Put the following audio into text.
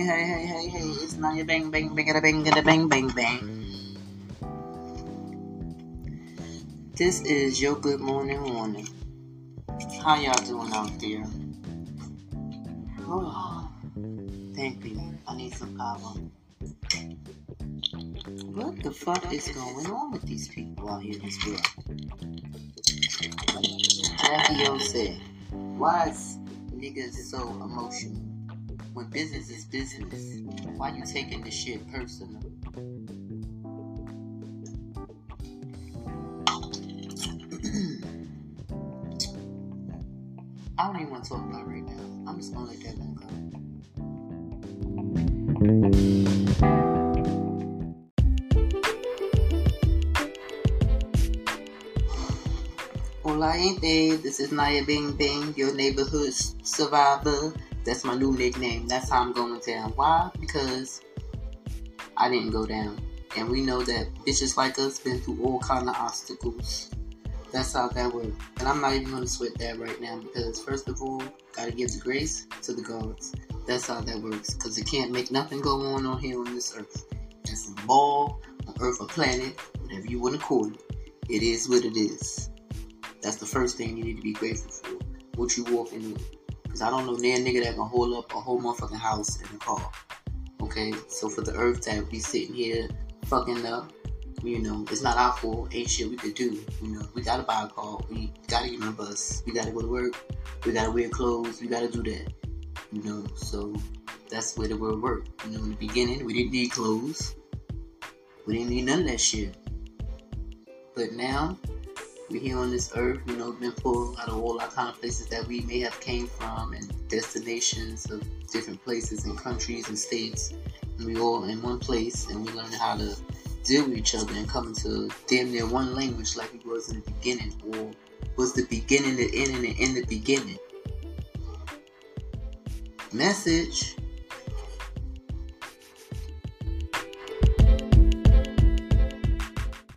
Hey, it's Naya Bang Bang Bang Bang Bang Bang Bang. This is your good morning. How y'all doing out there? Oh, thank you. I need some power. What the fuck is going on with these people out here in this world? Jackie O said, why is niggas so emotional? When business is business, why you taking this shit personal? I don't even want to talk about it right now. I'm just gonna let that one go. Hola gente, this is Naya Bing Bing, your neighborhood survivor. That's my new nickname. That's how I'm going down. Why? Because I didn't go down. And we know that bitches like us been through all kind of obstacles. That's how that works. And I'm not even going to sweat that right now because first of all, gotta give the grace to the gods. That's how that works. Because it can't make nothing go on here on this earth. It's a ball, an earth, a planet, whatever you want to call it. It is what it is. That's the first thing you need to be grateful for. What you walking with. Because I don't know near nigga that can hold up a whole motherfucking house in a car. Okay? So for the earth that be sitting here fucking up, you know, it's not our fault. Ain't shit we could do. You know, we gotta buy a car. We gotta get on a bus. We gotta go to work. We gotta wear clothes. We gotta do that. You know, so that's where the world works. You know, in the beginning, we didn't need clothes. We didn't need none of that shit. But now, we're here on this earth, you know, been pulled out of all our kind of places that we may have came from and destinations of different places and countries and states. And we all in one place and we learn how to deal with each other and come into damn near one language like it was in the beginning, or was the beginning the end and the end the beginning. Message.